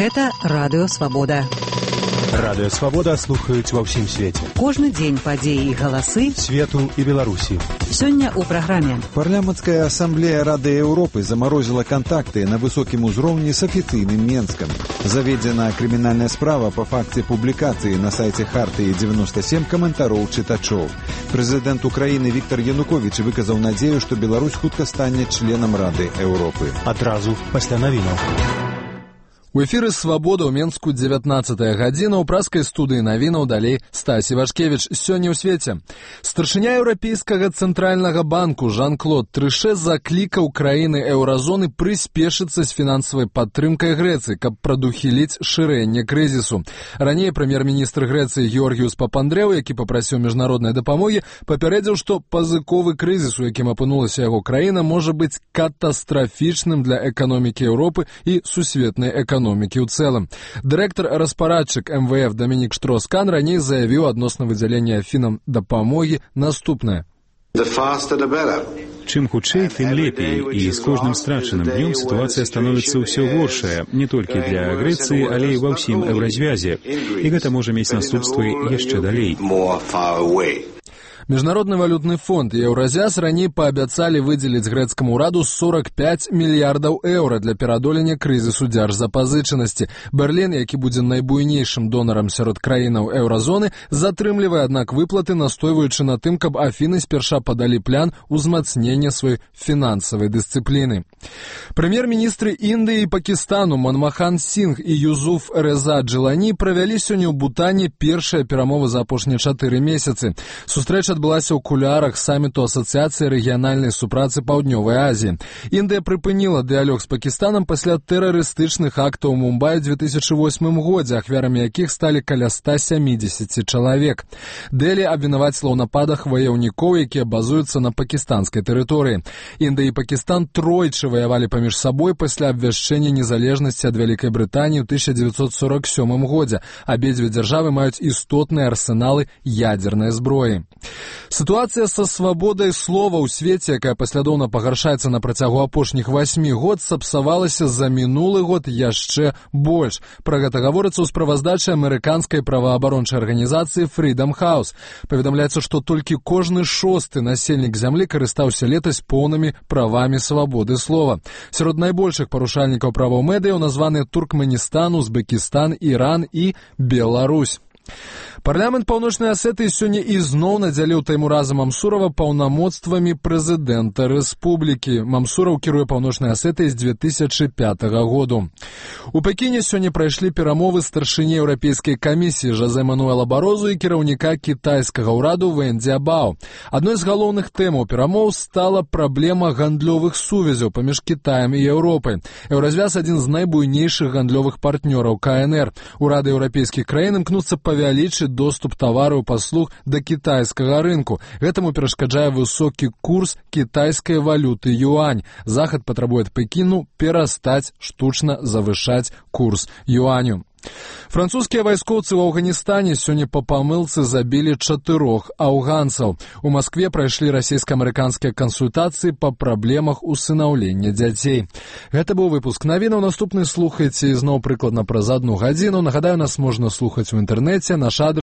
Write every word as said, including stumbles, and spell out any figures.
Гэта Радыё Свабода. Радыё Свабода слухаюць ва ўсім свеце. Кожны дзень падзеі і галасы свету і Беларусі. Сёння ў праграме. Парламенцкая асамблея Рады Еўропы замарозіла кантакты на высокім узроўні з афіцыйным Менскам. Заведзена крымінальная справа па факце публікацыі на сайце Хартыі дзевяноста сем каментароў чытачоў. Прэзідэнт Украіны Віктор Януковіч выказаў надзею, што Беларусь хутка стане членам Рады Еўропы. Адразу пасля навінаў. У эфіры «Свабода» ў Менску дзевятнаццатая гадзіна, ў праскай студыі навінаў далей Стась Івашкевіч. Сёння ў свеце. Старшыня Еўрапейскага цэнтральнага банку Жан-Клод Трыше заклікаў краіны еўразоны прыспешыцца з фінансавай падтрымкай Грэцыі, каб прадухіліць шырэнне крызісу. Раней прэм'ер-міністр Грэцыі Георгіус Папандрэу, які папрасіў міжнароднай дапамогі, папярэдзіў, што пазыковы крызіс, у якім апынулася яго краіна, можа быць катастрафічным для эканомікі Еўропы і сусветнай эканомікі. эканомікі ў цэлым. Дырэктар распарадчык эм вэ эф Дамінік Штроскан раней заявіў адносна выдзялення фінам дапамогі наступнае. Чым хутчэй, тым лепей, і з кожным страчаным днём сітуацыя становіцца ўсё горшая, не толькі для Грэцыі, але і ва ўсім еўразвязе. І гэта можа мець наступствы яшчэ далей. Міжнародны валютны фонд і Еўразяз раней паабяцалі выдзеліць грэцкаму ўраду сорок пяць мільярдаў еўра для пераадолення крызісу дзяржзапазычанасці. Берлін, які будзе найбуйнейшым донарам сярод краінаў еўразоны, затрымлівае, аднак, выплаты, настойваючы на тым, каб Афіны спярша падалі план узмацнення сваёй фінансавай дысцыпліны. Прэм'ер-міністры Індыі і Пакістану Манмахан Сінг і Юзуф Реза Джилані правялі сёння ў Бутане першыя перамовы за апошнія чатыры месяцы. Сустрэча адбылася ў кулуарах саміту Асацыяцыі рэгіянальнай супрацы Паўднёвай Азіі. Індыя прыпыніла дыялог з Пакістанам пасля тэрарыстычных актаў у Мумбаі ў дзве тысячы восьмым годзе, ахвярамі якіх сталі каля ста сямідзесят чалавек. Дэлі абвінаваціла ў нападах ваяўнікоў, якія базуюцца на пакістанскай тэрыторыі. Індыя і Пакістан тройчы ваявалі паміж сабой пасля абвяшчэння незалежнасці ад Вялікай Брытаніі ў тысяча дзевяцьсот сорок сёмым годзе. Абедзве дзяржавы маюць істотныя арсеналы ядзернай зброі. Сітуацыя са свабодай слова ў свеце, якая паслядоўна пагаршаецца на працягу апошніх васьмі год, сапсавалася за мінулы год яшчэ больш. Пра гэта гаворыцца ў справаздачы амерыканскай праваабарончай арганізацыі Freedom House. Паведамляецца, што толькі кожны шосты насельнік зямлі карыстаўся летась поўнымі правамі свабоды слова. Сярод найбольшых парушальнікаў правоў медыяў названы Туркменістан, Узбекістан, Іран і Беларусь. Парламент Паўночнай Асетыі сёння ізноў надзяліў Таймураза Мамсурава паўнамоцтвамі прэзідэнта рэспублікі. Мамсураў кіруе Паўночнай Асетыяй з дзве тысячы пятага году. У Пекіне сёння прайшлі перамовы старшыні Еўрапейскай камісіі Жозе Мануэла Барозу і кіраўніка кітайскага ўраду Вэн Дзябао. Адной з галоўных тэмаў перамоў стала праблема гандлёвых сувязяў паміж Кітаем і Еўропай. Еўразвяз адзін з найбуйнейшых гандлёвых партнёраў ка эн эр. Урады еўрапейскіх краін імкнуцца павялічыць доступ тавараў і паслуг да кітайскага рынку. Гэтаму перашкаджае высокі курс кітайскай валюты юань. Захад патрабуе ад Пекіну перастаць штучна завышаць курс юаню. Французскія вайскоўцы ў Афганістане сёння па памылцы забілі чатырох афганцаў. У Маскве прайшлі расійска-амерыканскія кансультацыі па праблемах усынаўлення дзяцей. Гэта быў выпуск навінаў. Наступны слухайце ізноў прыкладна праз адну гадзіну. Нагадаю, нас можна слухаць у інтэрнэце. Наш адрес